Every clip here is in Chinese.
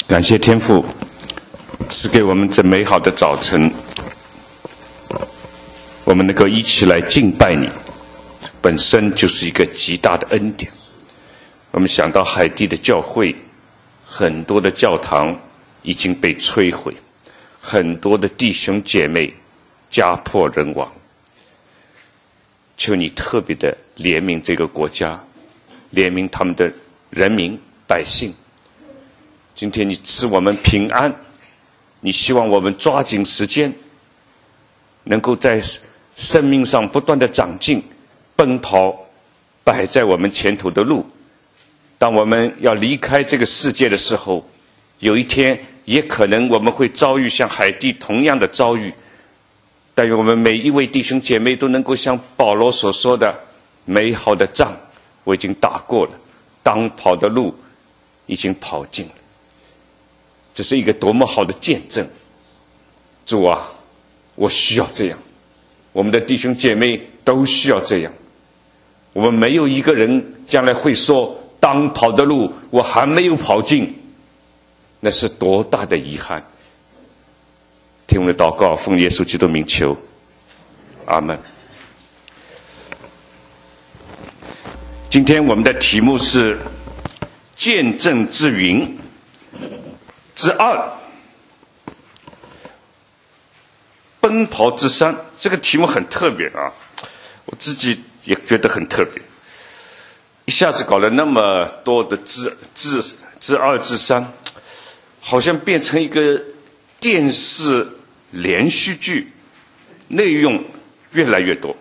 感谢天父赐给我们这美好的早晨，我们能够一起来敬拜你，本身就是一个极大的恩典。我们想到海地的教会，很多的教堂已经被摧毁，很多的弟兄姐妹家破人亡。求你特别的怜悯这个国家，怜悯他们的人民百姓。今天你赐我们平安，你希望我们抓紧时间，能够在生命上不断的长进，奔跑摆在我们前头的路。当我们要离开这个世界的时候，有一天也可能我们会遭遇像海地同样的遭遇，但愿我们每一位弟兄姐妹都能够像保罗所说的，美好的仗我已经打过了，当跑的路已经跑尽了。这是一个多么好的见证。主啊，我需要这样，我们的弟兄姐妹都需要这样。我们没有一个人将来会说，当跑的路我还没有跑尽，那是多大的遗憾。听我们的祷告，奉耶稣基督名求，阿们。今天我们的题目是见证之云之二，奔跑之山。这个题目很特别啊，我自己也觉得很特别，一下子搞了那么多的之二之三，好像变成一个电视连续剧，内容越来越多，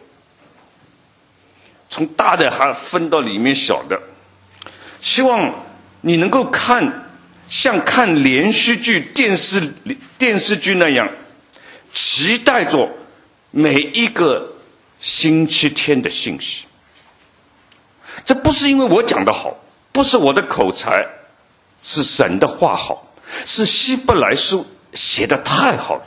从大的还分到里面小的。希望你能够看像看连续剧电视剧那样，期待着每一个星期天的信息。这不是因为我讲得好，不是我的口才，是神的话好，是希伯来书写得太好了。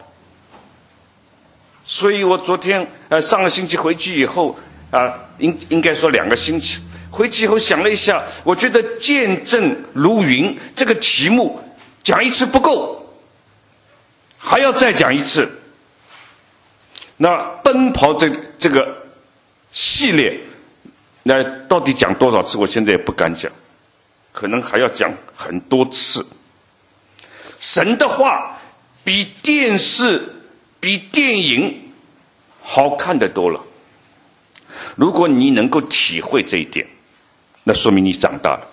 所以我昨天上个星期回去以后应该说2个星期回去以后想了一下，我觉得见证如云这个题目讲一次不够，还要再讲一次。那奔跑这个系列，那到底讲多少次我现在也不敢讲，可能还要讲很多次。神的话比电视比电影好看得多了。如果你能够体会这一点，那说明你长大了。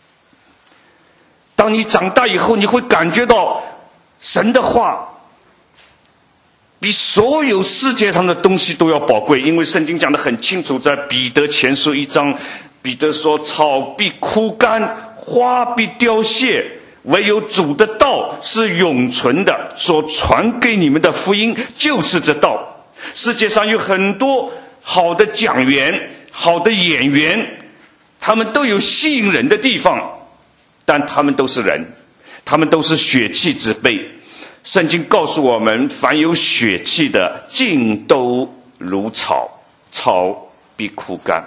当你长大以后，你会感觉到神的话比所有世界上的东西都要宝贵。因为圣经讲得很清楚，在彼得前书1章，彼得说，草必枯干，花必凋谢，唯有主的道是永存的，所传给你们的福音就是这道。世界上有很多好的讲员，好的演员，他们都有吸引人的地方，但他们都是人，他们都是血气之辈。圣经告诉我们，凡有血气的尽都如草，草必枯干，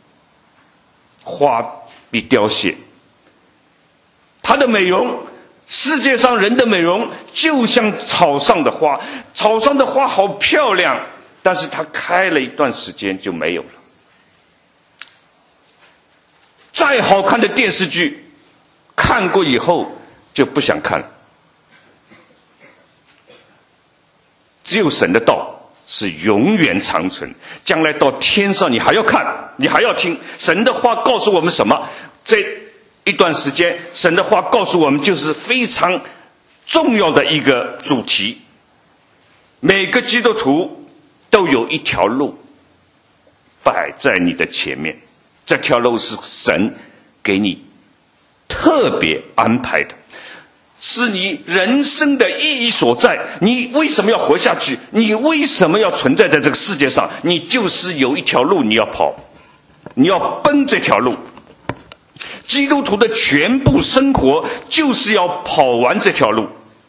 花必凋谢。它的美容，世界上人的美容就像草上的花，草上的花好漂亮，但是它开了一段时间就没有了。再好看的电视剧，看过以后就不想看了。只有神的道是永远长存，将来到天上你还要看，你还要听。神的话告诉我们什么？这一段时间神的话告诉我们就是非常重要的一个主题。每个基督徒都有一条路摆在你的前面，这条路是神给你特别安排的，是你人生的意义所在。你为什么要活下去？你为什么要存在在这个世界上？你就是有一条路你要跑，你要奔这条路。基督徒的全部生活就是要跑完这条路。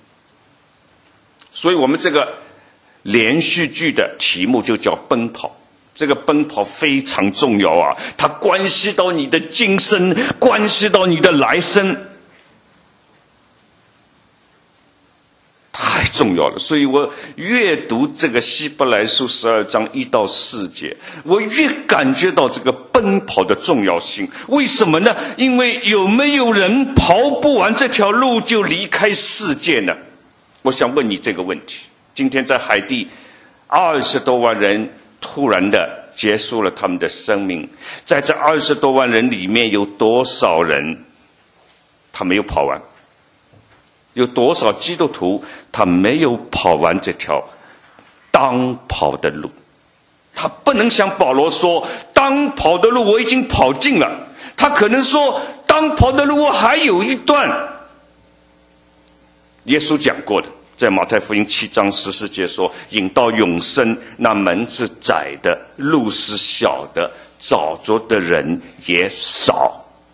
所以我们这个连续剧的题目就叫奔跑。这个奔跑非常重要啊，它关系到你的今生，关系到你的来生。 重要了。所以我越读这个希伯来书12章1到4节，我越感觉到这个奔跑的重要性。为什么呢？因为有没有人跑不完这条路就离开世界呢？我想问你这个问题。今天在海地20多万人突然的结束了他们的生命，在这20多万人里面有多少人他没有跑完？有多少基督徒他没有跑完这条当跑的路？他不能像保罗说当跑的路我已经跑尽了，他可能说当跑的路我还有一段。耶稣讲过的，在马太福音7章14节说，引到永生那门是窄的，路是小的，找着的人也少。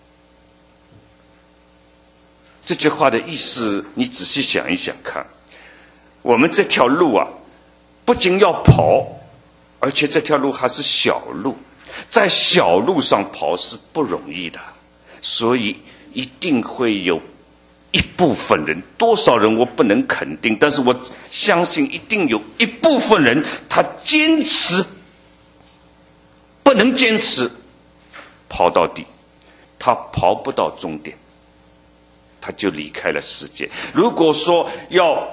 这句话的意思你仔细想一想看，我们这条路啊不仅要跑，而且这条路还是小路，在小路上跑是不容易的，所以一定会有一部分人，多少人我不能肯定，但是我相信一定有一部分人他坚持不能坚持跑到底，他跑不到终点，他就离开了世界。如果说要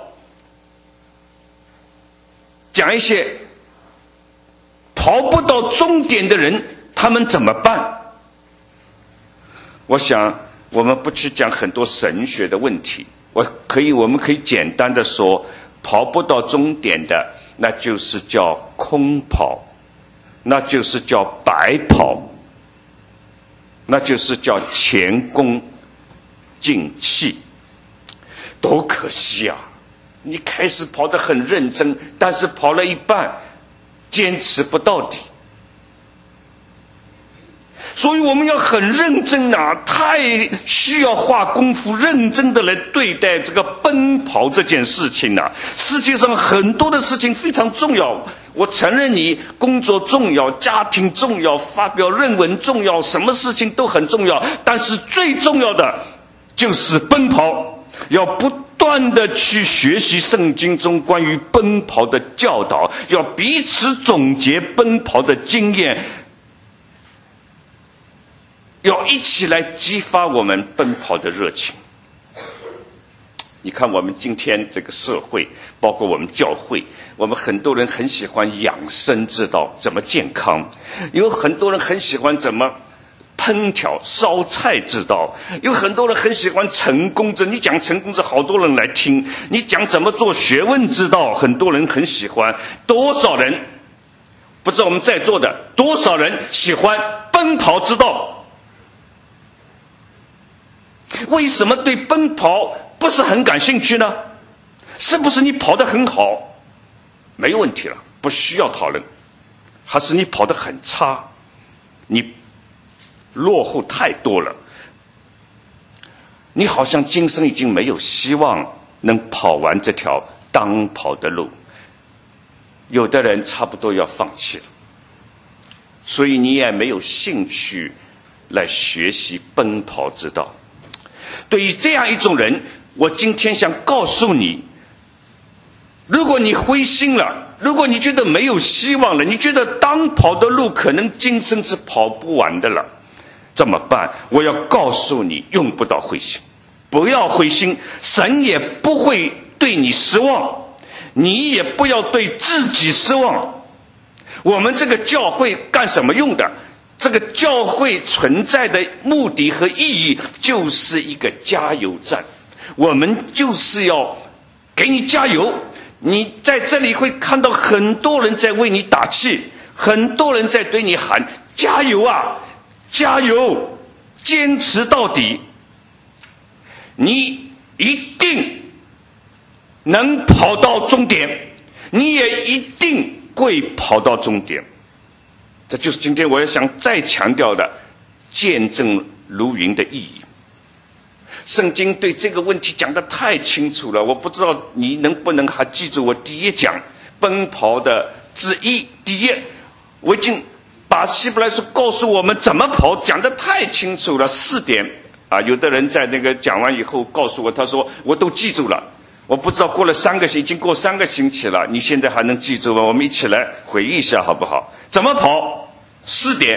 讲一些跑不到终点的人他们怎么办，我想我们不去讲很多神学的问题，我们可以简单的说，跑不到终点的那就是叫空跑，那就是叫白跑，那就是叫前功尽弃。多可惜啊，你开始跑得很认真，但是跑了一半坚持不到底。所以我们要很认真啊，太需要花功夫认真的来对待这个奔跑这件事情啊。世界上很多的事情非常重要，我承认你工作重要，家庭重要，发表论文重要，什么事情都很重要，但是最重要的就是奔跑，要不断的去学习圣经中关于奔跑的教导，要彼此总结奔跑的经验，要一起来激发我们奔跑的热情。你看我们今天这个社会，包括我们教会，我们很多人很喜欢养生之道，怎么健康，有很多人很喜欢怎么烹调烧菜之道，有很多人很喜欢成功之，你讲成功之好多人来听，你讲怎么做学问之道，很多人很喜欢。多少人不知道我们在座的多少人喜欢奔跑之道？为什么对奔跑不是很感兴趣呢？是不是你跑得很好？没有问题了，不需要讨论。还是你跑得很差，你落后太多了，你好像今生已经没有希望能跑完这条当跑的路，有的人差不多要放弃了，所以你也没有兴趣来学习奔跑之道。对于这样一种人，我今天想告诉你，如果你灰心了，如果你觉得没有希望了，你觉得当跑的路可能今生是跑不完的了，怎么办？我要告诉你，用不到灰心，不要灰心，神也不会对你失望，你也不要对自己失望。我们这个教会干什么用的？这个教会存在的目的和意义就是一个加油站，我们就是要给你加油。你在这里会看到很多人在为你打气，很多人在对你喊加油啊，加油，坚持到底，你一定能跑到终点，你也一定会跑到终点。这就是今天我要想再强调的见证如云的意义。圣经对这个问题讲得太清楚了，我不知道你能不能还记住我第一讲奔跑的之一。第一，我已经把希伯来书告诉我们怎么跑讲得太清楚了，4点啊。有的人在那个讲完以后告诉我，他说我都记住了， 我不知道过了已经过3个星期了，你现在还能记住吗？我们一起来回忆一下好不好？怎么跑？4点，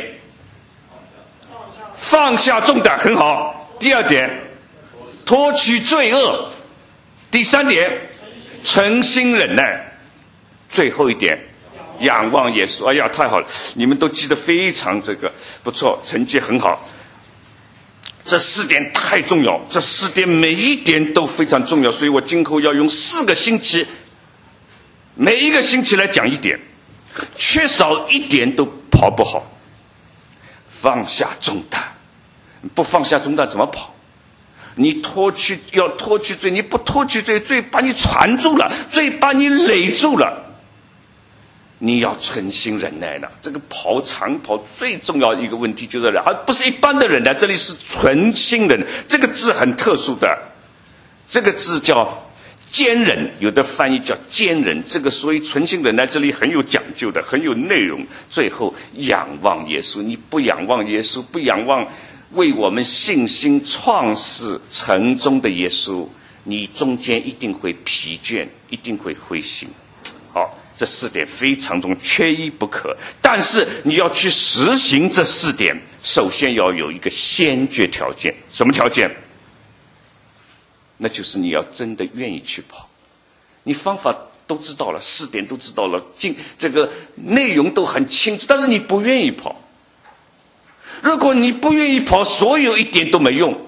放下重担，很好。第2点，脱去罪恶。第3点，诚心忍耐。最后1点，仰望耶稣。哎呀，太好了，你们都记得非常不错，成绩很好。这4点太重要，这4点每一点都非常重要，所以我今后要用4个星期，每一个星期来讲1点，缺少1点都跑不好。放下重担，不放下重担怎么跑？你要脱去罪，你不脱去罪，罪把你缠住了，罪把你累住了。你要存心忍耐的，这个长跑最重要一个问题就是忍，而不是一般的忍耐，这里是存心忍，这个字很特殊的，这个字叫坚忍，有的翻译叫坚忍，这个所以存心忍耐这里很有讲究的，很有内容。最后仰望耶稣，你不仰望耶稣，不仰望为我们信心创始成终的耶稣，你中间一定会疲倦，一定会灰心。好，这4点非常重要，缺一不可。但是你要去实行这4点，首先要有一个先决条件。什么条件？那就是你要真的愿意去跑。你方法都知道了，4点都知道了，这个内容都很清楚，但是你不愿意跑。如果你不愿意跑，所有1点都没用。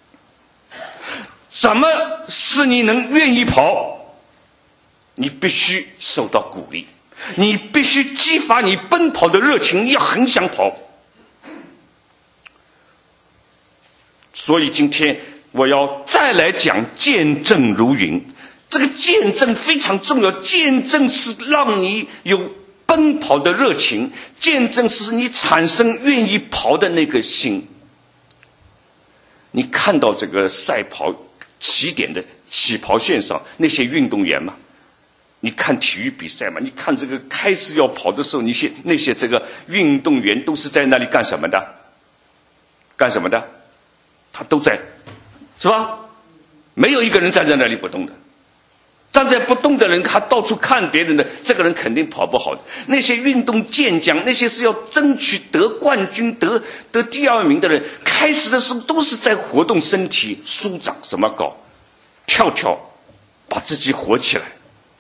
什么是你能愿意跑？你必须受到鼓励，你必须激发你奔跑的热情，你要很想跑。所以今天我要再来讲见证如云。这个见证非常重要，见证是让你有奔跑的热情，见证是你产生愿意跑的那个心。你看到这个赛跑起点的起跑线上那些运动员吗？你看体育比赛嘛？你看这个开始要跑的时候，那些这个运动员都是在那里干什么的？干什么的？他都在，是吧？没有一个人站在那里不动的。站在不动的人，他到处看别人的，这个人肯定跑不好的。那些运动健将，那些是要争取得冠军、得第2名的人，开始的时候都是在活动身体、舒展，怎么搞？跳，把自己活起来。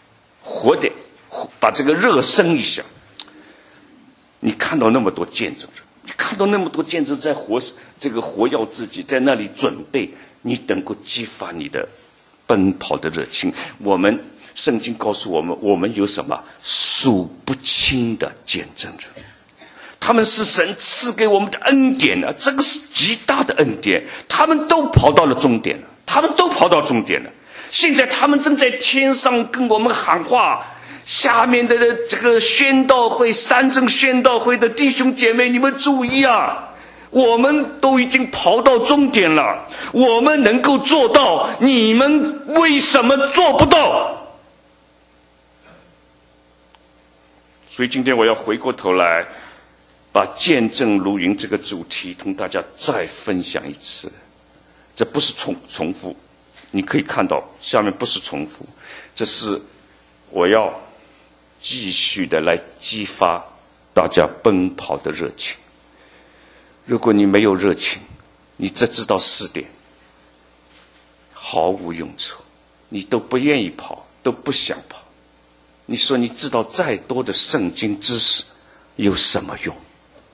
把这个热身一下。你看到那么多见证人，你看到那么多见证在活跃自己，在那里准备，你能够激发你的奔跑的热情。我们圣经告诉我们，我们有什么数不清的见证人，他们是神赐给我们的恩典啊，这个是极大的恩典。他们都跑到了终点了，现在他们正在天上跟我们喊话，下面的这个宣道会、三正宣道会的弟兄姐妹，你们注意啊，我们都已经跑到终点了，我们能够做到，你们为什么做不到？所以今天我要回过头来，把见证如云这个主题同大家再分享一次。这不是重复，你可以看到下面不是重复，这是我要继续的来激发大家奔跑的热情。如果你没有热情，你只知道4点，毫无用处，你都不愿意跑，都不想跑。你说你知道再多的圣经知识有什么用？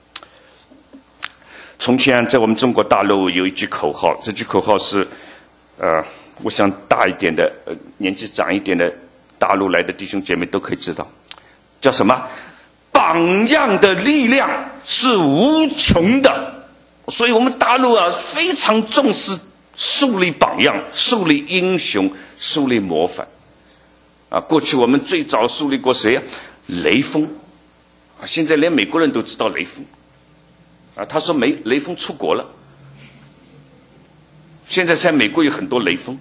从前在我们中国大陆有一句口号，这句口号是我想大一点的年纪长一点的大陆来的弟兄姐妹都可以知道，叫什么？榜样的力量是无穷的。所以我们大陆非常重视树立榜样，树立英雄，树立模范。过去我们最早树立过谁雷锋。现在连美国人都知道雷锋。他说雷锋出国了。现在在美国有很多雷锋。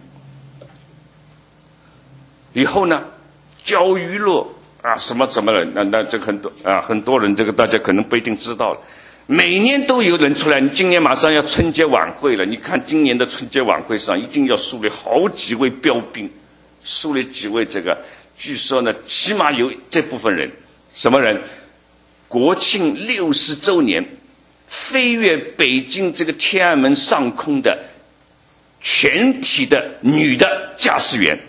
以后呢，教娱乐什么的，那这很多人，这个大家可能不一定知道了。每年都有人出来，你今年马上要春节晚会了，你看今年的春节晚会上一定要树立好几位标兵， 树立几位这个，据说呢，起码有这部分人，什么人？国庆60周年，飞越北京这个天安门上空的全体的女的驾驶员，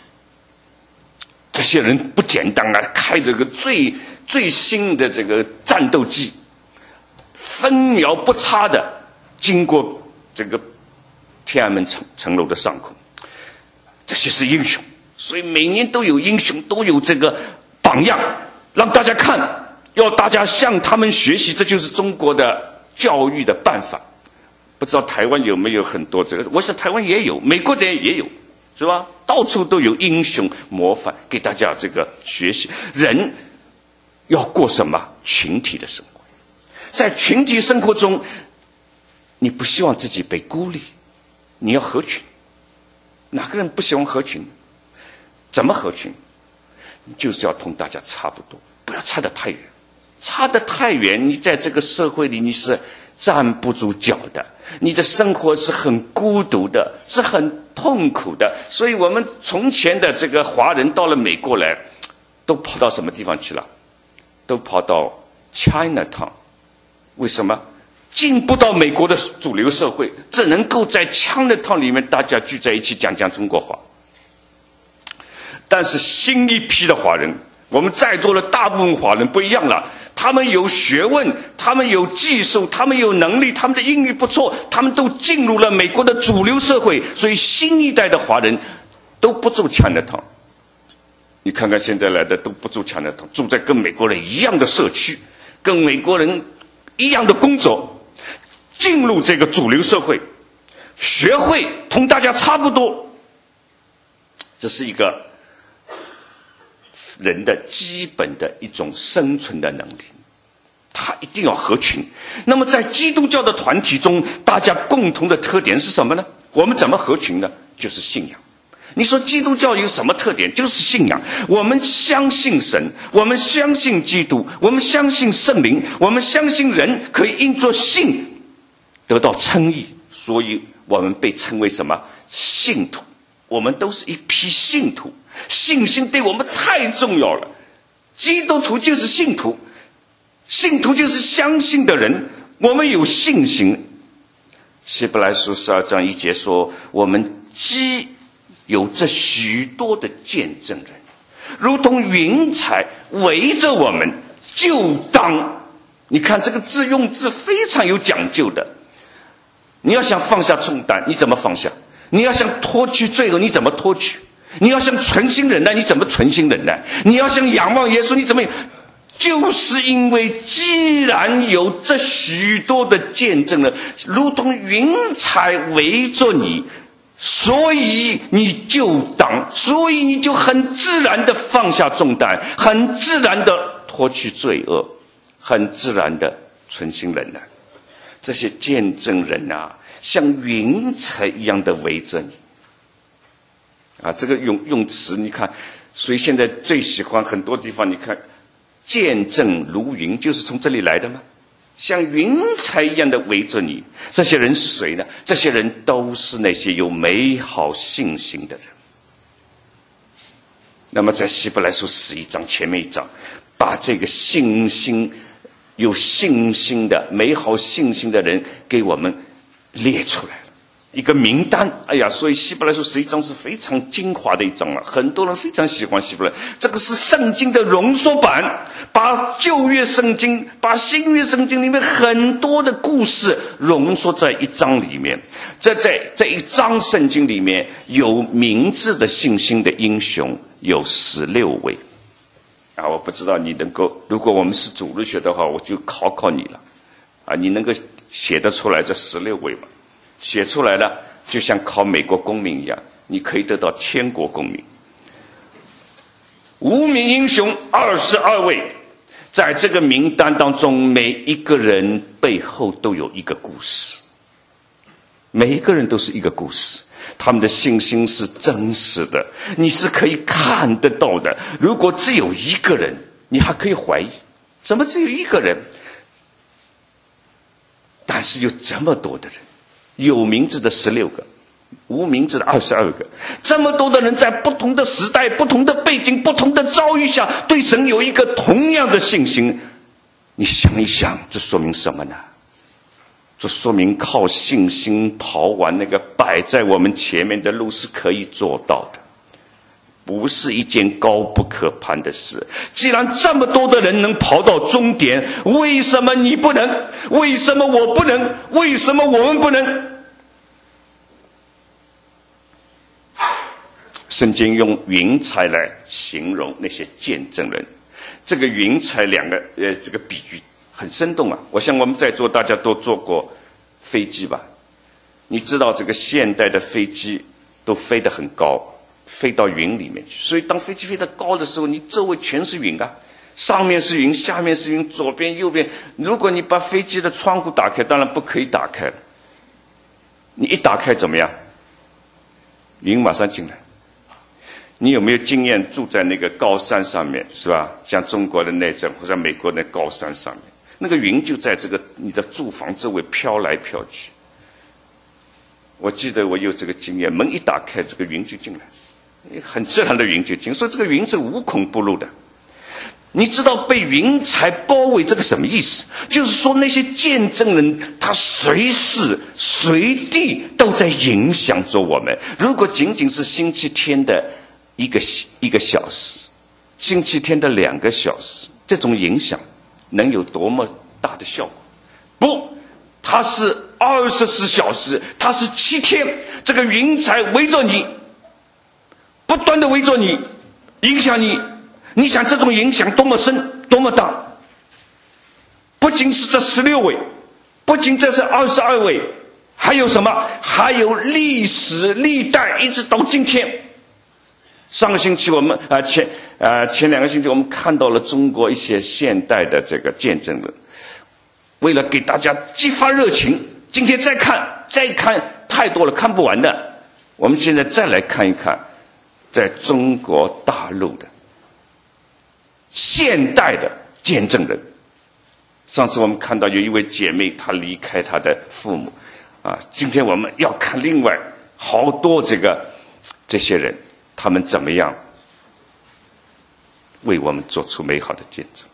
这些人不简单啊，开着个最新的这个战斗机，分秒不差的经过这个天安门城楼的上空，这些是英雄。所以每年都有英雄，都有这个榜样，让大家看，要大家向他们学习，这就是中国的教育的办法。不知道台湾有没有很多这个？我想台湾也有，美国的也有，是吧？到处都有英雄模范，给大家这个学习。人要过什么群体的生活？在群体生活中，你不希望自己被孤立，你要合群。哪个人不喜欢合群？怎么合群？就是要同大家差不多，不要差得太远。差得太远，你在这个社会里你是站不住脚的，你的生活是很孤独的，是很痛苦的。所以我们从前的这个华人到了美国来，都跑到什么地方去了？都跑到 Chinatown。为什么？进不到美国的主流社会，只能够在 Chinatown 里面大家聚在一起讲中国话。但是新一批的华人，我们在座的大部分华人不一样了，他们有学问，他们有技术，他们有能力，他们的英语不错，他们都进入了美国的主流社会，所以新一代的华人都不住 Chinatown。你看看现在来的都不住 Chinatown， 住在跟美国人一样的社区，跟美国人一样的工作，进入这个主流社会，学会同大家差不多，这是一个人的基本的一种生存的能力，他一定要合群。那么在基督教的团体中，大家共同的特点是什么呢？我们怎么合群呢？就是信仰。你说基督教有什么特点？就是信仰。我们相信神，我们相信基督，我们相信圣灵，我们相信人可以因着信得到称义，所以我们被称为什么？信徒。我们都是一批信徒，信心对我们太重要了。基督徒就是信徒，信徒就是相信的人，我们有信心。希伯来书12章1节说，我们既有这许多的见证人，如同云彩围着我们，就当，你看这个字用字非常有讲究的。你要想放下重担，你怎么放下？你要想脱去罪恶，你怎么脱去？你要想存心忍耐，你怎么存心忍耐？你要想仰望耶稣，你怎么？就是因为既然有这许多的见证了，如同云彩围着你，所以你就很自然的放下重担，很自然的脱去罪恶，很自然的存心忍耐。这些见证人啊，像云彩一样的围着你啊！这个用词，你看，所以现在最喜欢很多地方，你看，见证如云，就是从这里来的吗？像云彩一样的围着你。这些人是谁呢？这些人都是那些有美好信心的人。那么在希伯来书11章前面一章，把这个信心、有信心的美好信心的人给我们列出来了一个名单。哎呀，所以希伯来书11章是非常精华的一章了，很多人非常喜欢希伯来。这个是圣经的浓缩版，把旧约圣经、把新约圣经里面很多的故事浓缩在一章里面。在这一章圣经里面，有名字的信心的英雄有16位啊！我不知道你能够，如果我们是主日学的话，我就考你了啊！你能够写得出来这16位吗？写出来了，就像考美国公民一样，你可以得到天国公民。无名英雄22位，在这个名单当中，每一个人背后都有一个故事，每一个人都是一个故事，他们的信心是真实的，你是可以看得到的。如果只有一个人，你还可以怀疑，怎么只有一个人？但是有这么多的人，有名字的16个， 无名字的22个，这么多的人在不同的时代、不同的背景、不同的遭遇下，对神有一个同样的信心。你想一想，这说明什么呢？这说明靠信心跑完那个摆在我们前面的路是可以做到的，不是一件高不可攀的事。既然这么多的人能跑到终点，为什么你不能？为什么我不能？为什么我们不能？圣经用云彩来形容那些见证人，这个云彩这个比喻很生动啊！我想我们在座大家都坐过飞机吧？你知道这个现代的飞机都飞得很高，飞到云里面去。所以当飞机飞得高的时候，你周围全是云啊，上面是云，下面是云，左边右边。如果你把飞机的窗户打开，当然不可以打开了。你一打开怎么样？云马上进来。你有没有经验住在那个高山上面，是吧？像中国的那种或者美国的高山上面，那个云就在这个你的住房周围飘来飘去。我记得我有这个经验，门一打开，这个云就进来，很自然的云就进，所以这个云是无孔不入的。你知道被云彩包围这个什么意思？就是说那些见证人他随时随地都在影响着我们。如果仅仅是星期天的一个小时，星期天的2个小时，这种影响能有多么大的效果？不，它是24小时，它是7天，这个云彩围着你，不断的围着你，影响你。你想这种影响多么深多么大？不仅是这16位，不仅这是22位，还有什么？还有历史历代一直到今天。上个星期我们前2个星期我们看到了中国一些现代的这个见证人，为了给大家激发热情，今天再看太多了，看不完的。我们现在再来看一看在中国大陆的现代的见证人。上次我们看到有一位姐妹，她离开她的父母今天我们要看另外好多这些人，他们怎么样为我们做出美好的见证。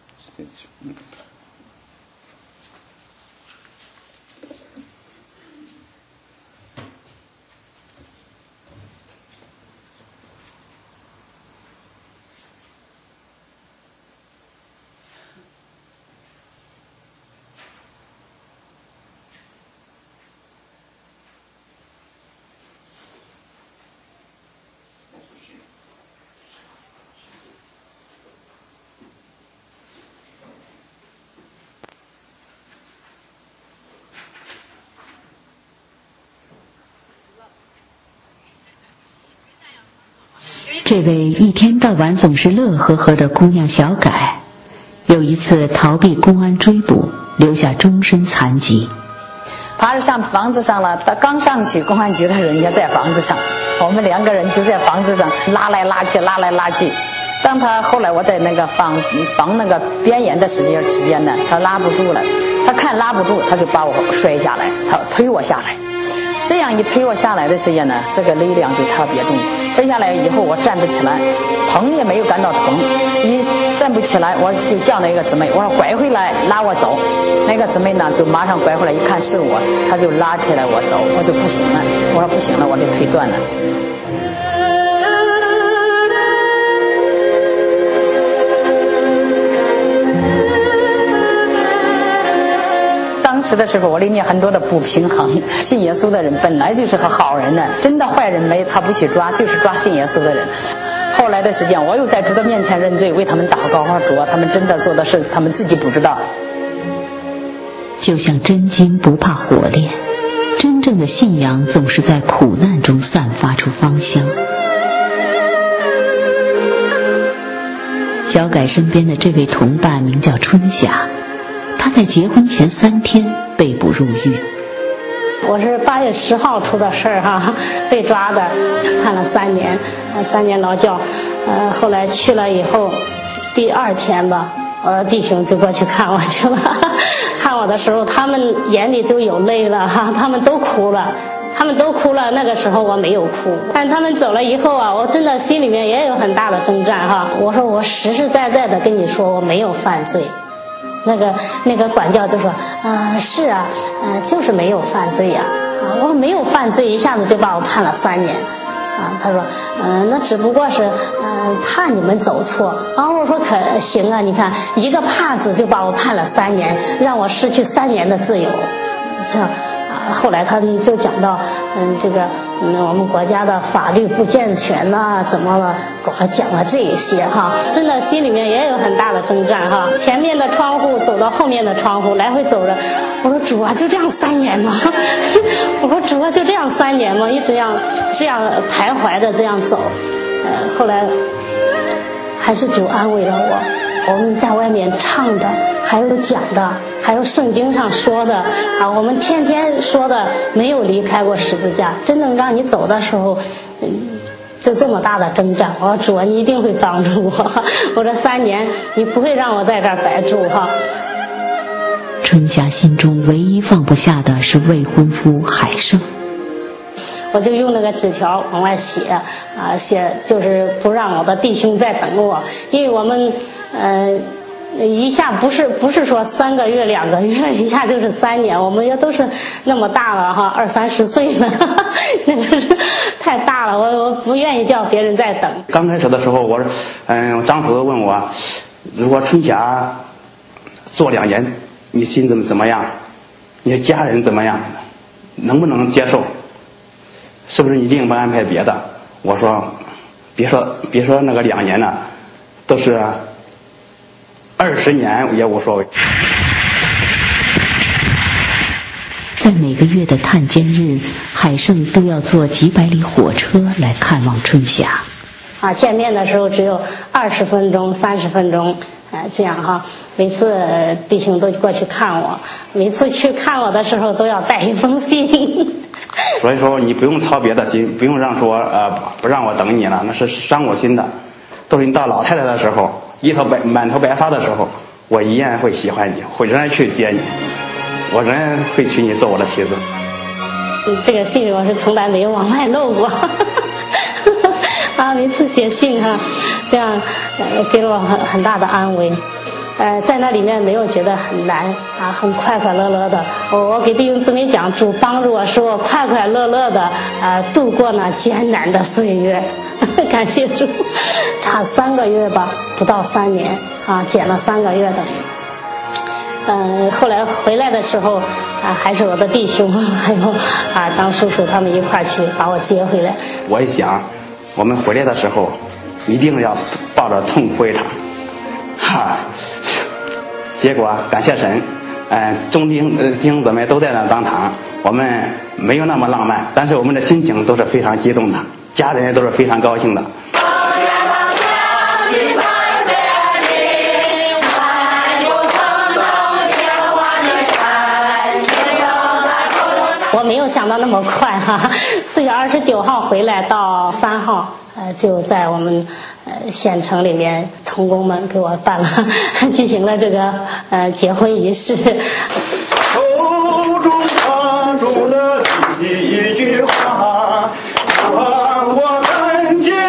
这位一天到晚总是乐呵呵的姑娘小改，有一次逃避公安追捕，留下终身残疾。 爬上房子上了，他刚上去，公安局的人也在房子上，我们2个人就在房子上拉来拉去。当他后来我在那个防那个边沿的时间呢，他拉不住了，他看拉不住，他就把我摔下来，他推我下来。这样一推我下来的时间呢，这个力量就特别重。推下来以后，我站不起来，疼也没有感到疼。一站不起来，我就叫那个姊妹，我说拐回来拉我走。那个姊妹呢，就马上拐回来，一看是我，她就拉起来我走，我就不行了。我说不行了，我的腿断了。当时的时候，我里面很多的不平衡。信耶稣的人本来就是个好人呢，真的坏人他不去抓，就是抓信耶稣的人。后来的时间，我又在主的面前认罪，为他们祷告，我说主啊，他们真的做的事，他们自己不知道。 就像真金不怕火炼，真正的信仰总是在苦难中散发出芳香。小改身边的这位同伴名叫春霞，她在结婚前3天被捕入狱。 我是8月10号出的事儿哈，被抓的，判了3年，3年劳教。后来去了以后，第2天吧，我的弟兄就过去看我去了。看我的时候，他们眼里就有泪了哈，他们都哭了。 他们都哭了，那个时候我没有哭。但他们走了以后啊，我真的心里面也有很大的征战哈。我说我实实在在的跟你说，我没有犯罪。那个管教就说是啊，就是没有犯罪呀。我没有犯罪，一下子就把我判了3年。他说那只不过是怕你们走错。我说可行啊，你看一个怕字就把我判了3年，让我失去3年的自由。这后来他们就讲到这个我们国家的法律不健全呐，怎么了，给我讲了这些哈，真的心里面也有很大的征战哈。前面的窗户走到后面的窗户，来回走着，我说主啊，就这样3年吗？我说主啊，就这样3年吗？一直这样徘徊的这样走。后来还是主安慰了我，我们在外面唱的，还有讲的，还有圣经上说的我们天天说的，没有离开过十字架。真正让你走的时候就这么大的征战，我说主啊，你一定会帮助我。我说3年你不会让我在这儿白住哈。 春霞心中唯一放不下的是未婚夫海胜。 我就用那个纸条往外写就是不让我的弟兄再等我，因为我们一下不是说3个月2个月，一下就是3年，我们也都是那么大了哈，20-30岁了，那个是太大了，我不愿意叫别人再等。 刚开始的时候，我丈夫问我，如果春霞做2年，你心怎么样？你的家人怎么样？能不能接受？是不是你另不安排别的？我说别说那个2年了，都是20年也无所谓。 在每个月的探监日，海胜都要坐几百里火车来看望春霞。 见面的时候只有20分钟、30分钟，这样哈。每次弟兄都过去看我，每次去看我的时候都要带一封信。 所以说你不用操别的心，不用不让我等你了，那是伤我心的。都是你到老太太的时候，满头白发的时候，我依然会喜欢你，会仍然去接你，我仍然会娶你做我的妻子。 这个信我是从来没有往外露过。每次写信这样给了我很大的安慰。在那里面没有觉得很难很快快乐乐的。我给弟兄姊妹讲，主帮助我，使我快快乐乐的度过那艰难的岁月。感谢主，差3个月吧，不到3年减了3个月的。后来回来的时候还是我的弟兄还有张叔叔他们一块去把我接回来。 我一想，我们回来的时候一定要抱着痛哭一场。结果感谢神，众弟兄姊妹都在那当场，我们没有那么浪漫，但是我们的心情都是非常激动的，家人都是非常高兴的。 我没有想到那么快4月29号回来，到3号就在我们县城里面同工们给我举行了这个结婚仪式。手中抓住了一句话，让我看见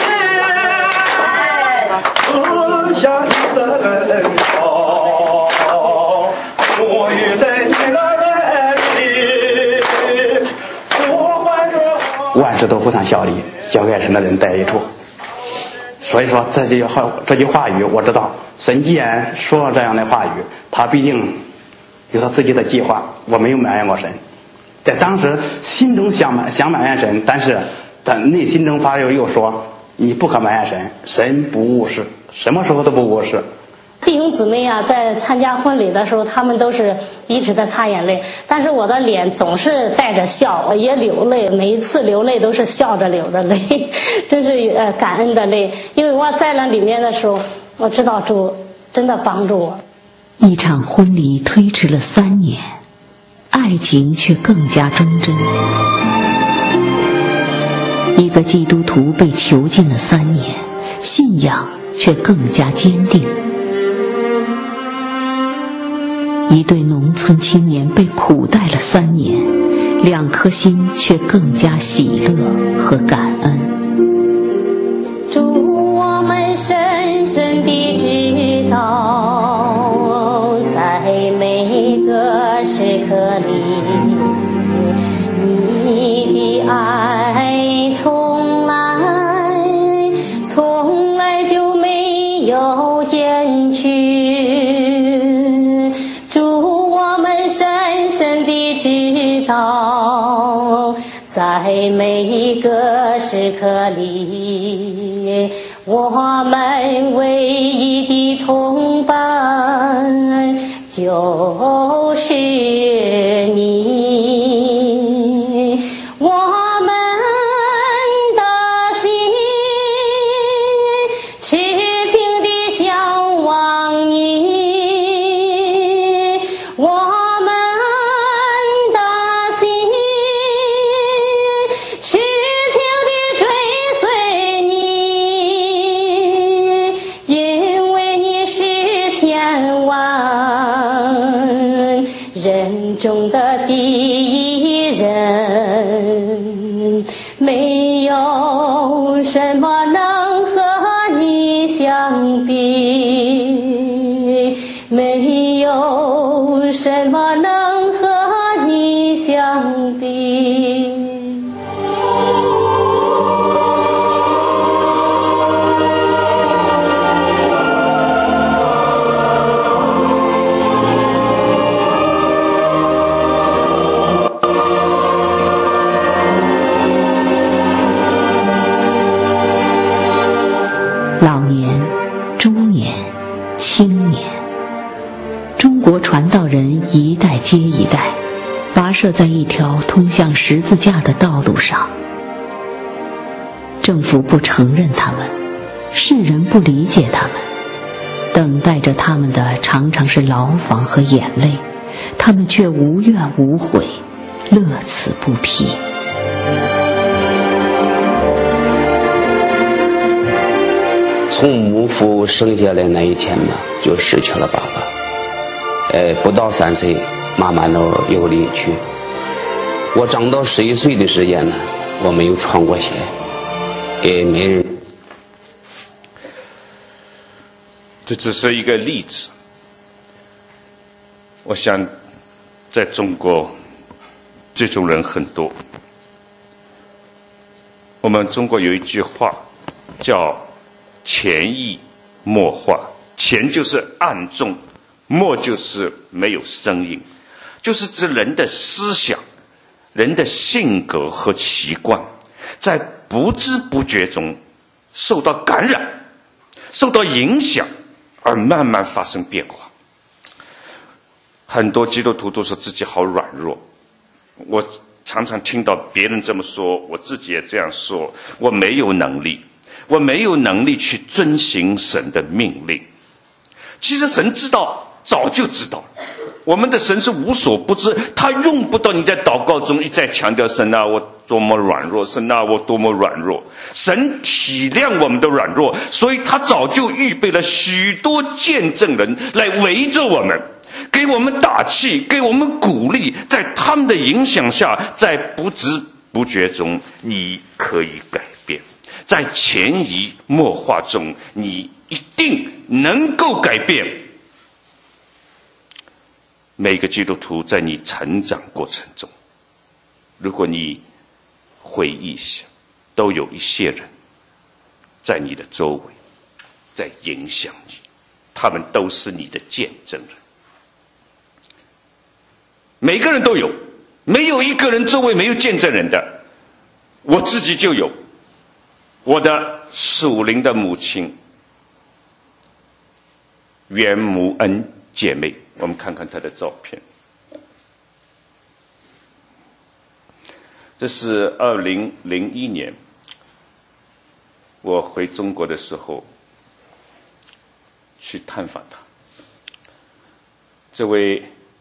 你喝下你的恩膏，沐浴在你的爱里，我怀着万事都互相效力，交给神的人在一处。所以说这句话语，我知道神既然说了这样的话语，他必定有他自己的计划。我没有埋怨过神，在当时心中想埋怨神，但是内心中发又说你不可埋怨神，神不误事，什么时候都不误事。 弟兄姊妹在参加婚礼的时候，他们都是一直在擦眼泪，但是我的脸总是带着笑，我也流泪，每一次流泪都是笑着流的泪，真是感恩的泪。因为我在那里面的时候，我知道主真的帮助我。 一场婚礼推迟了3年，爱情却更加忠贞。一个基督徒被囚禁了3年，信仰却更加坚定。一对农村青年被苦待了3年， 两颗心却更加喜乐和感恩。 祝我们深深地知道，在每个时刻里，你的爱从来就没有减去。祝我们深深地知道，在每一个时刻里，我们唯一的同伴就是你。我们的心痴情地向往你，我们的心痴情地追随你，因为你是千万人中的第一人，没有什么能和你相比，没有什么能和你相比。 老年、中年、青年，中国传道人一代接一代，跋涉在一条通向十字架的道路上。政府不承认他们，世人不理解他们，等待着他们的常常是牢房和眼泪，他们却无怨无悔，乐此不疲。 从母父生下来那一天呢，就失去了爸爸。不到3岁，妈妈那又离去。我长到11岁的时间呢，我没有穿过鞋，也没人。 这只是一个例子。我想，在中国，这种人很多。我们中国有一句话，叫潜移默化，潜就是暗中，默就是没有声音，就是指人的思想、人的性格和习惯，在不知不觉中受到感染、受到影响，而慢慢发生变化。很多基督徒都说自己好软弱，我常常听到别人这么说，我自己也这样说，我没有能力。我没有能力去遵行神的命令。其实神知道，早就知道了。我们的神是无所不知，他用不到你在祷告中一再强调神啊，我多么软弱，神啊，我多么软弱。神体谅我们的软弱，所以他早就预备了许多见证人来围着我们，给我们打气，给我们鼓励。在他们的影响下，在不知不觉中，你可以改变。在潜移默化中，你一定能够改变。每个基督徒在你成长过程中，如果你回忆一下，都有一些人在你的周围在影响你，他们都是你的见证人。每个人都有，没有一个人周围没有见证人的。我自己就有。我的属灵的母亲袁慕恩姐妹，我们看看她的照片。这是2001年我回中国的时候去探访她。这位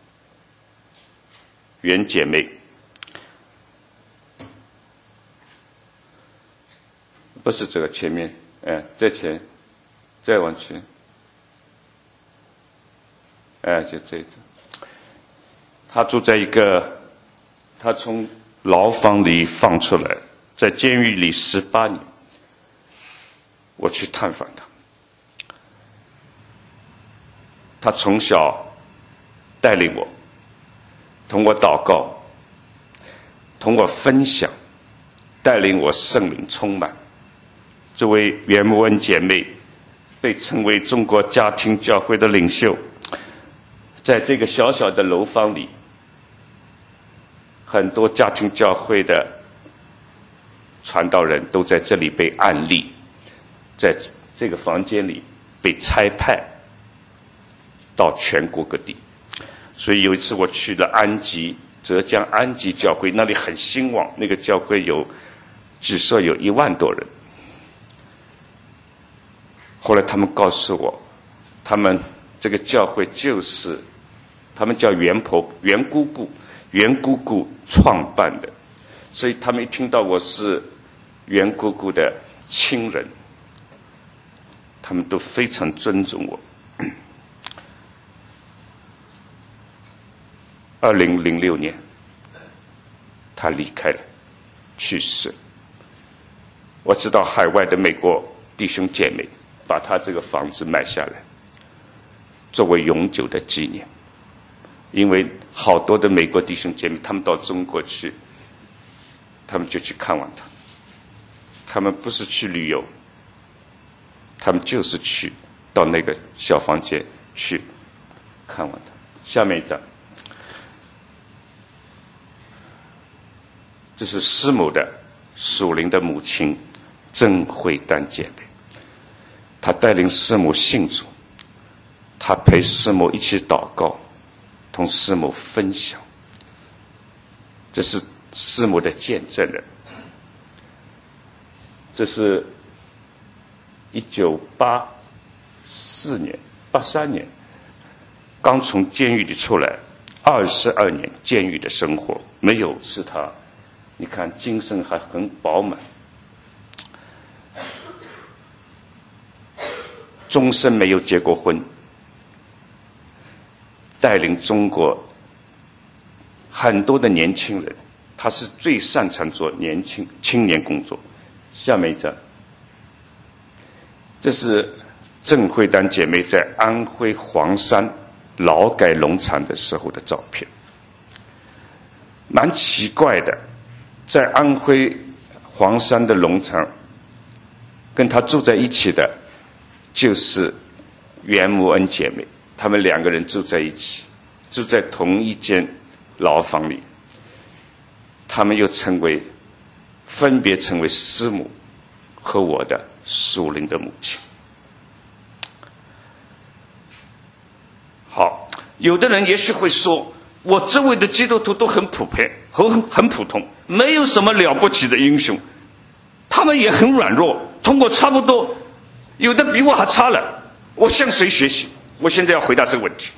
袁姐妹不是这个前面，再前，再往前，就这个。他住在一个他从牢房里放出来，在监狱里18年，我去探访他。他从小带领我，同我祷告，同我分享，带领我圣灵充满。这位袁慕恩姐妹被称为中国家庭教会的领袖，在这个小小的楼房里，很多家庭教会的传道人都在这里被按立，在这个房间里被差派到全国各地。所以有一次我去了安吉，浙江安吉教会，那里很兴旺，那个教会据说有1万多人。后来他们告诉我，他们这个教会就是他们叫袁姑姑创办的，所以他们一听到我是袁姑姑的亲人，他们都非常尊重我。2006年，他离开了，去世。我知道海外的美国弟兄姐妹把他这个房子买下来，作为永久的纪念。因为好多的美国弟兄姐妹，他们到中国去，他们就去看望他。他们不是去旅游，他们就是去到那个小房间去看望他。下面一张，这是师母的属灵的母亲郑慧丹姐妹，她带领师母信主，她陪师母一起祷告，同师母分享。这是师母的见证人。这是1983年刚从监狱里出来，22年监狱的生活，没有是他，你看精神还很饱满，终身没有结过婚，带领中国很多的年轻人，他是最擅长做青年工作。下面一张，这是郑慧丹姐妹在安徽黄山劳改农场的时候的照片。蛮奇怪的，在安徽黄山的农场，跟她住在一起的就是袁慕恩姐妹，她们2个人住在一起，住在同一间牢房里。她们又分别成为师母和我的属灵的母亲。好，有的人也许会说，我周围的基督徒都很普遍，很普通，没有什么了不起的英雄，他们也很软弱，通过差不多，有的比我还差了，我向谁学习？我现在要回答这个问题。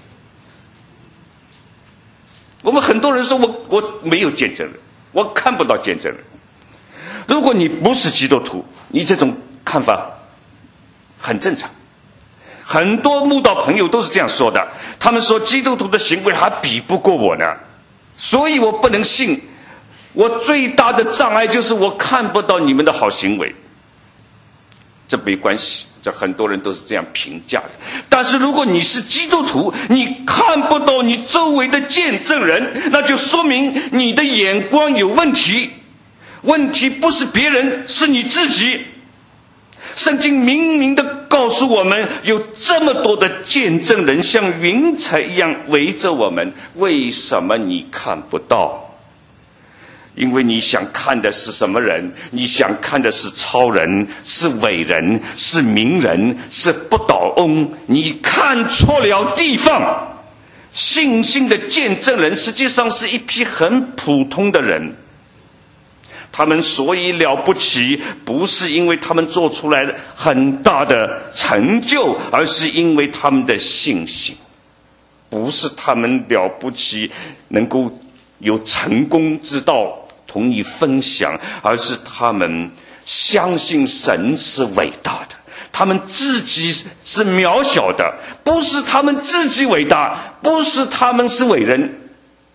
我们很多人说我没有见证人，我看不到见证人。如果你不是基督徒，你这种看法很正常。很多慕道朋友都是这样说的，他们说基督徒的行为还比不过我呢，所以我不能信。我最大的障碍就是我看不到你们的好行为。这没关系，这很多人都是这样评价的。但是如果你是基督徒，你看不到你周围的见证人，那就说明你的眼光有问题。问题不是别人，是你自己。圣经明明地告诉我们，有这么多的见证人像云彩一样围着我们，为什么你看不到？因为你想看的是什么人？你想看的是超人，是伟人，是名人，是不倒翁。你看错了地方。信心的见证人实际上是一批很普通的人，他们所以了不起，不是因为他们做出来很大的成就，而是因为他们的信心。不是他们了不起能够有成功之道同你分享，而是他们相信神是伟大的，他们自己是渺小的，不是他们自己伟大，不是他们是伟人，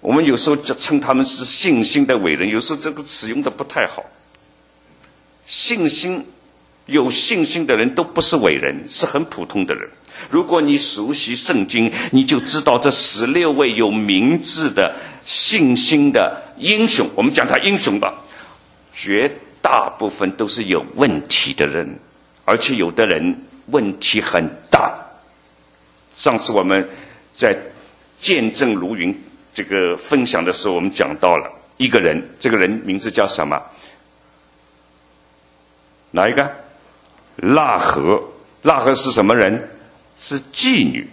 我们有时候就称他们是信心的伟人，有时候这个词用的不太好。信心，有信心的人都不是伟人，是很普通的人。如果你熟悉圣经，你就知道这16位有名字的信心的英雄，我们讲他英雄吧，绝大部分都是有问题的人，而且有的人问题很大。上次我们在见证如云这个分享的时候，我们讲到了一个人，这个人名字叫什么？哪一个？喇合。喇合是什么人？是妓女。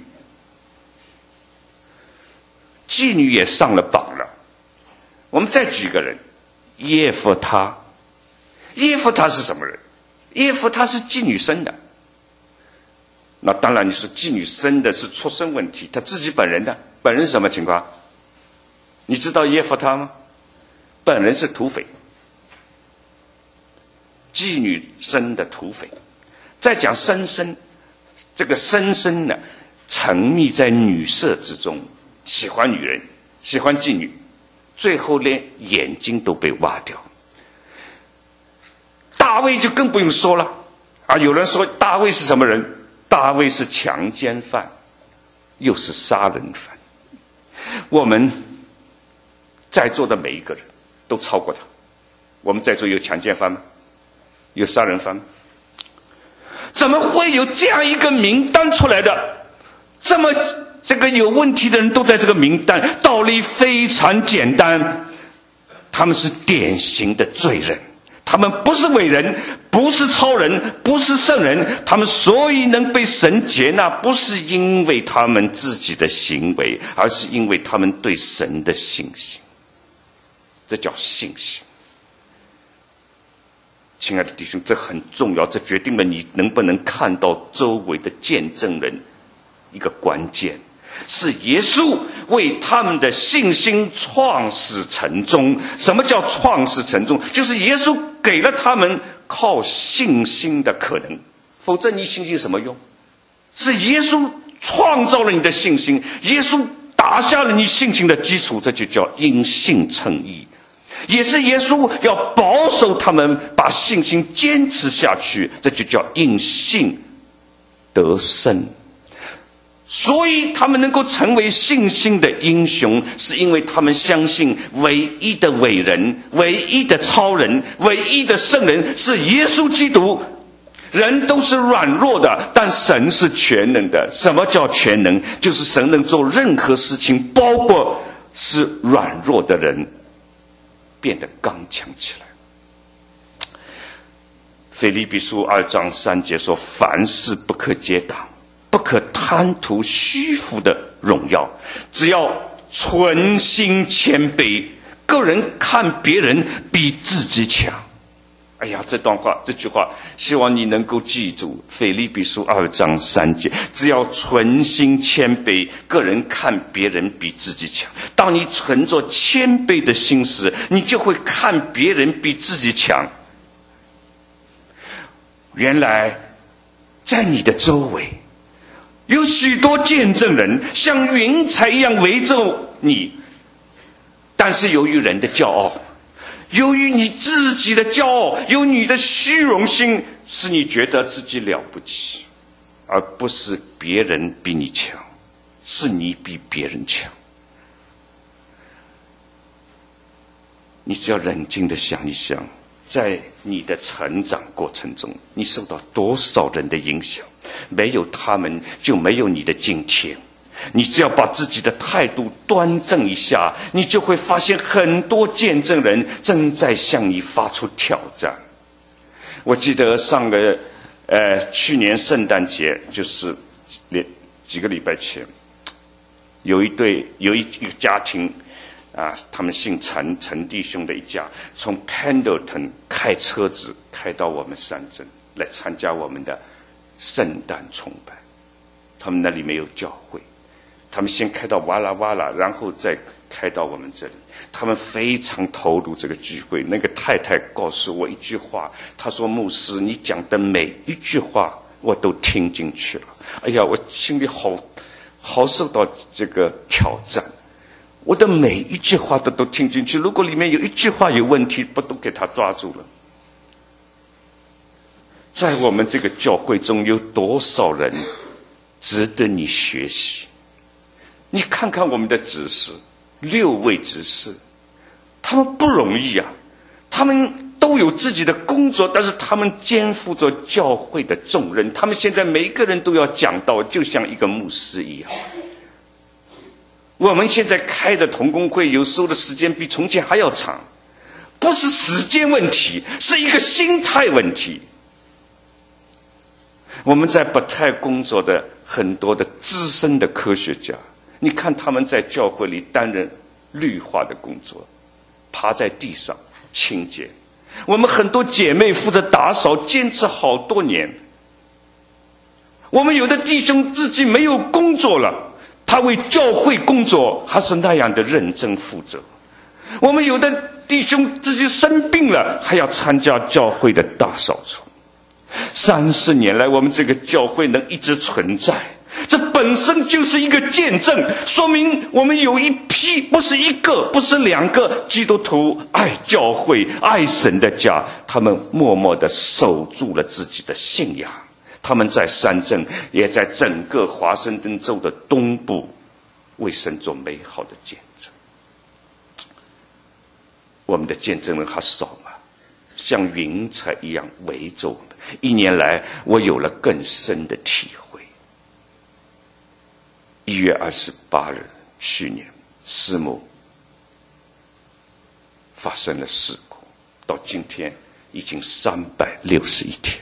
妓女也上了榜了。我们再举个人，耶弗他。耶弗他是什么人？耶弗他是妓女生的。那当然你说妓女生的是出生问题，他自己本人是什么情况？你知道耶弗他吗？本人是土匪，妓女生的土匪。再讲申申，这个申申呢，沉迷在女色之中，喜欢女人，喜欢妓女，最后连眼睛都被挖掉。大卫就更不用说了啊！有人说大卫是什么人？大卫是强奸犯，又是杀人犯。我们在座的每一个人都超过他。我们在座有强奸犯吗？有杀人犯吗？怎么会有这样一个名单出来的？这个有问题的人都在这个名单。道理非常简单，他们是典型的罪人，他们不是伟人，不是超人，不是圣人。他们所以能被神接纳，不是因为他们自己的行为，而是因为他们对神的信心。这叫信心。亲爱的弟兄，这很重要，这决定了你能不能看到周围的见证人一个关键，是耶稣为他们的信心创始成终。什么叫创始成终？就是耶稣给了他们靠信心的可能，否则你信心有什么用？是耶稣创造了你的信心，耶稣打下了你信心的基础，这就叫因信称义。也是耶稣要保守他们把信心坚持下去，这就叫因信得生。所以他们能够成为信心的英雄，是因为他们相信唯一的伟人、唯一的超人、唯一的圣人是耶稣基督。人都是软弱的，但神是全能的。什么叫全能？就是神能做任何事情，包括是软弱的人变得刚强起来。腓立比书2章3节说，凡事不可结党，不可贪图虚浮的荣耀，只要存心谦卑，个人看别人比自己强。哎呀，这句话希望你能够记住。腓立比书2章3节，只要存心谦卑，个人看别人比自己强。当你存着谦卑的心时，你就会看别人比自己强。原来在你的周围有许多见证人，像云彩一样围着你，但是由于人的骄傲，由于你自己的骄傲，由于你的虚荣心，使你觉得自己了不起，而不是别人比你强，是你比别人强。你只要冷静地想一想，在你的成长过程中，你受到多少人的影响？没有他们，就没有你的今天。你只要把自己的态度端正一下，你就会发现很多见证人正在向你发出挑战。我记得去年圣诞节，就是几个礼拜前，有一个家庭啊，他们姓陈弟兄的一家，从 Pendleton 开车子开到我们山镇来参加我们的圣诞崇拜。他们那里没有教会，他们先开到哇啦哇啦，然后再开到我们这里。他们非常投入这个聚会。那个太太告诉我一句话，她说，牧师，你讲的每一句话我都听进去了。哎呀，我心里好受到这个挑战。 我的每一句话都听进去，如果里面有一句话有问题，不都给他抓住了？在我们这个教会中，有多少人值得你学习？你看看我们的执事，6位执事，他们不容易啊，他们都有自己的工作，但是他们肩负着教会的重任。他们现在每一个人都要讲道，就像一个牧师一样。我们现在开的同工会，有时候的时间比从前还要长，不是时间问题，是一个心态问题。我们在北泰工作的很多的资深的科学家，你看他们在教会里担任绿化的工作，趴在地上清洁。我们很多姐妹负责打扫，坚持好多年。我们有的弟兄自己没有工作了，他为教会工作，还是那样的认真负责。我们有的弟兄自己生病了，还要参加教会的大扫除。30年来，我们这个教会能一直存在，这本身就是一个见证，说明我们有一批，不是一个，不是2个基督徒爱教会、爱神的家，他们默默地守住了自己的信仰。他们在山镇，也在整个华盛顿州的东部，为神做美好的见证。我们的见证人还少吗？像云彩一样围着我们。1年来，我有了更深的体会。1月28日，去年师母发生了事故，到今天已经361天，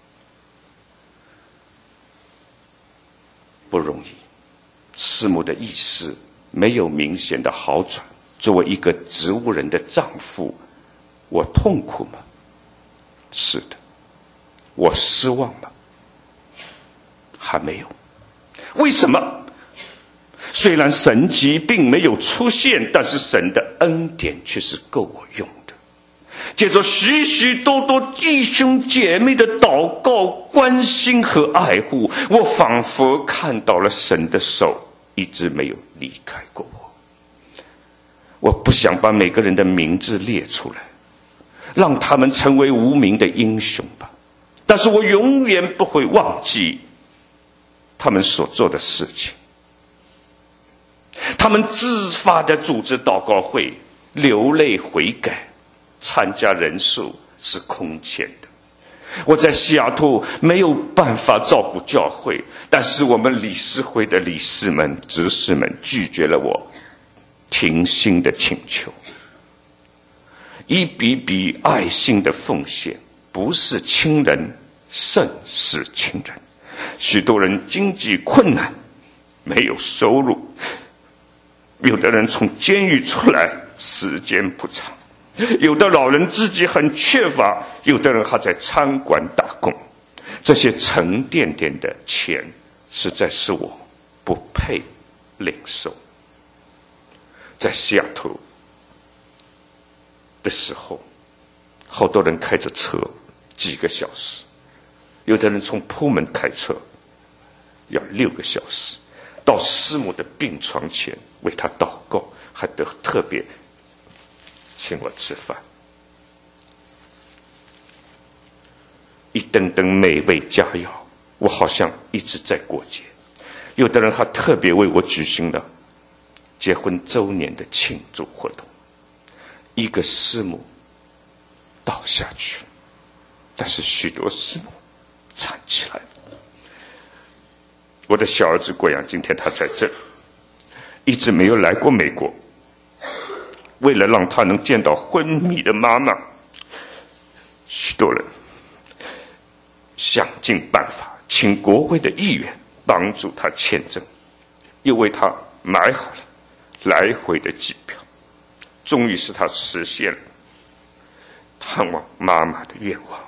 不容易。师母的意识没有明显的好转。作为一个植物人的丈夫，我痛苦吗？是的。我失望吗？还没有。为什么？虽然神迹并没有出现，但是神的恩典却是够我用的。借着许许多多弟兄姐妹的祷告、关心和爱护，我仿佛看到了神的手一直没有离开过我。我不想把每个人的名字列出来，让他们成为无名的英雄吧。但是我永远不会忘记他们所做的事情。他们自发地组织祷告会，流泪悔改，参加人数是空前的。我在西雅图没有办法照顾教会，但是我们理事会的理事们、执事们拒绝了我停薪的请求。一笔笔爱心的奉献，不是亲人胜是亲人。许多人经济困难，没有收入，有的人从监狱出来时间不长，有的老人自己很缺乏，有的人还在餐馆打工。这些沉甸甸的钱实在是我不配领受。在西雅图的时候，好多人开着车几个小时，有的人从铺门开车要6个小时，到师母的病床前为他祷告，还得特别请我吃饭。一顿顿美味佳肴，我好像一直在过节。有的人还特别为我举行了结婚周年的庆祝活动。一个师母倒下去，但是许多师母站起来。我的小儿子郭阳今天他在这，一直没有来过美国。为了让他能见到昏迷的妈妈，许多人想尽办法请国会的议员帮助他签证，又为他买好了来回的机票。终于使他实现了探望妈妈的愿望。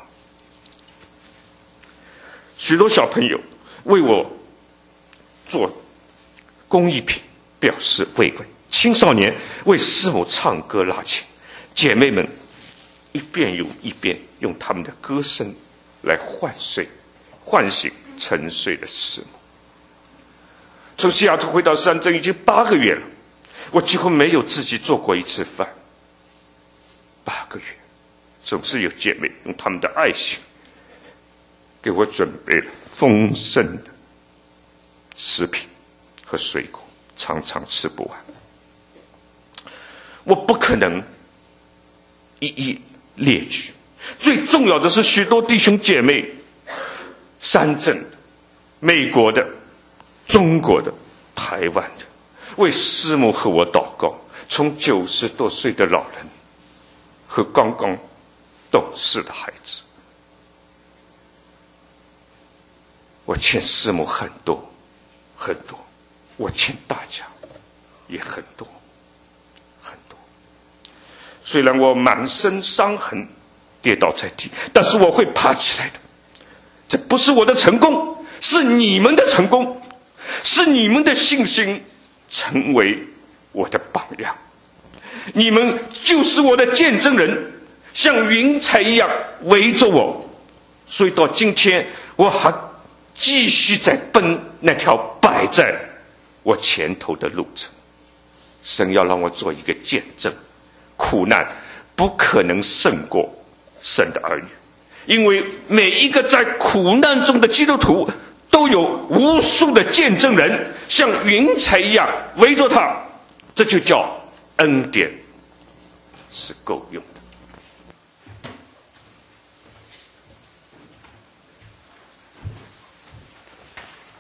许多小朋友为我做公益品表示慰问，青少年为师母唱歌拉琴，姐妹们一遍又一遍用他们的歌声来唤醒沉睡的师母。从西雅图回到山镇已经8个月了， 我几乎没有自己做过一次饭。8个月，总是有姐妹用她们的爱心给我准备了丰盛的食品和水果，常常吃不完。我不可能一一列举，最重要的是许多弟兄姐妹，山镇的、美国的、中国的、台湾的，为师母和我祷告，从90多岁的老人和刚刚懂事的孩子。我欠师母很多很多，我欠大家也很多很多。虽然我满身伤痕，跌倒在地，但是我会爬起来的。这不是我的成功，是你们的成功，是你们的信心成为我的榜样。你们就是我的见证人，像云彩一样围着我，所以到今天我还继续在奔那条摆在我前头的路程。神要让我做一个见证，苦难不可能胜过神的儿女，因为每一个在苦难中的基督徒都有无数的见证人，像云彩一样围着他，这就叫恩典是够用的。